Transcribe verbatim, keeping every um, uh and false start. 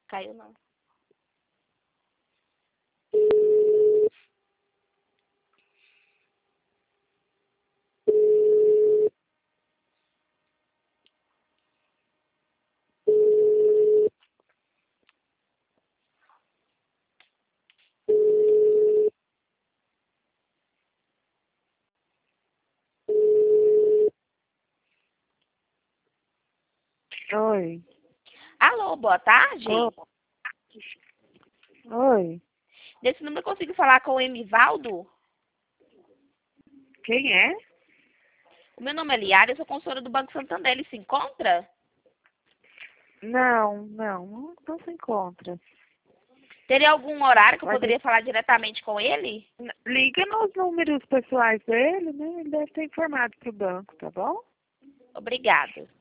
Caiu não. Oi. Alô, boa tarde. Oi. Oi. Desse número eu consigo falar com o Emivaldo? Quem é? O meu nome é Liara, eu sou consultora do Banco Santander. Ele se encontra? Não, não, não, não se encontra. Teria algum horário que eu Pode... poderia falar diretamente com ele? Liga nos números pessoais dele, né? Ele deve ter informado pro banco, tá bom? Obrigada.